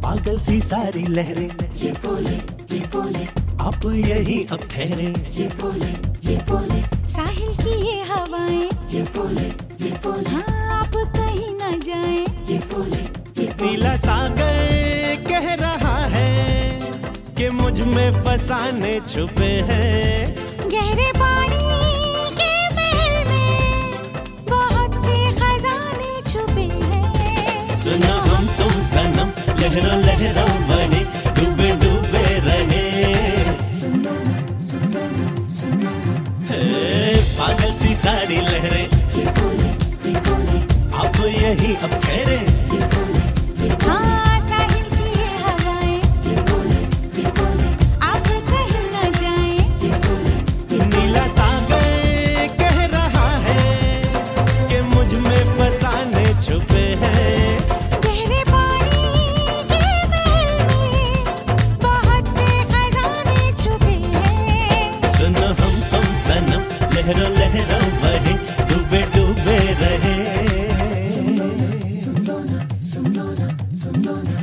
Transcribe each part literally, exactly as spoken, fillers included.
पागल सी सारी लहरें ये बोले ये बोले आप यही अब ठहरे, ये बोले ये बोले साहिल की ये हवाएं ये बोले ये बोले हाँ आप कहीं ना जाएं। ये बोले ये बोले नीला सागर कह रहा है कि मुझ में फसाने छुपे हैं। गहरे पानी के महल में बहुत से खजाने छुपे हैं। सुना हम तुम सनम लहरों लहरों बने डूबे डूबे रहे। सुनो ना सुनो ना सुनो ना हे, पागल सी सारी लहरें ये बोले ये बोले आप यही अब ठहरे, ये बोले ये बोले हाँ साहिल की ये हवाएं ये बोले ये बोले आप कहीं ना जाएं। ये बोले ये नीला सागर कह रहा है कि मुझ में फसाने छुपे हैं। गहरे पानी के महल में बहुत से खजाने छुपे हैं। सुनो हम तुम सनम लहरों लहरों बहे डूबे डूबे रहे। सुनो ना सुनो ना सुनो ना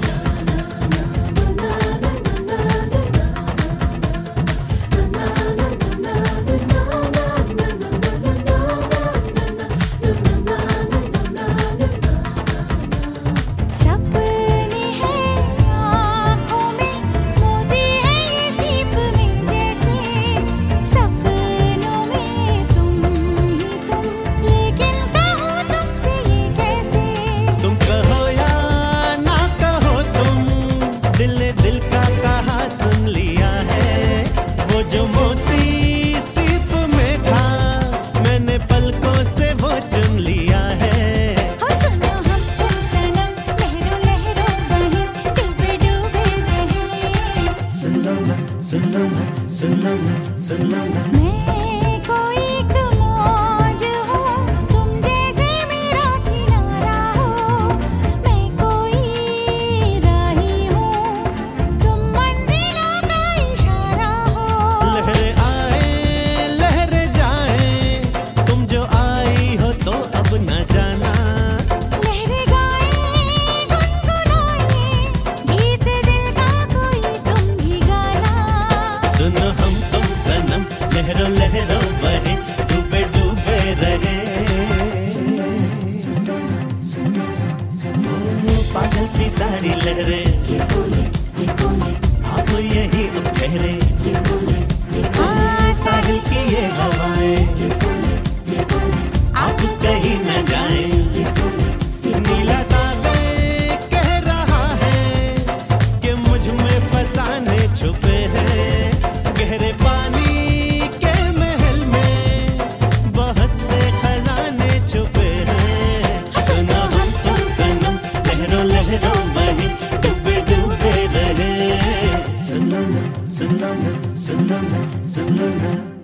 सपने हैं आँखों में मोती है ये सीप में जैसे सपनों में तुम ही तुम लेकिन कहूँ तुमसे ये कैसे। तुम कहो या ना कहो तुम दिल ने दिल का कहा सुन लिया है। वो जो मोती सीप में था मैंने पलकों से वो चुन लिया है। हो सुनो हम तुम सनम लहरों लहरों बहे डूबे डूबे रहे। सुनो ना सुनो ना सुनो ना सुनो ना मैं कोई एक मौज हूँ तुम जैसे मेरा किनारा हो। मैं कोई राही हूँ तुम मंजिलों का इशारा हो। लहरें आए लहरें जाए तुम जो आई हो तो अब न जाना। लहरें गाएं गुनगुनाएं गीत दिल का कोई तुम भी गाना। सुनो हम तुम सनम लहरों लहरों बहे डूबे डूबे रहे। सुनो ना सुनो ना सुनो ना पागल सी सारी लहरें ये बोले ये बोले आप यही अब ठहरे। ये बोले ये हाँ साहिल की ये हवाएं बोले ये बोले आप कहीं न जाएं। ये बोले ये नीला सागर कह रहा है कि मुझ में फसाने छुपे हैं। गहरे पानी के महल में बहुत से खजाने छुपे हैं। सुनो हम तुम सनम लहरों लहरों बहे डूबे डूबे रहे। सुनो ना सुनो ना सुनो ना सुनो ना